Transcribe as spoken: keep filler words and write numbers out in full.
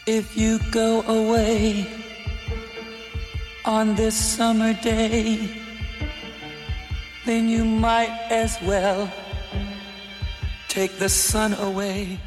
If you go away on this summer day, then you might as well take the sun away.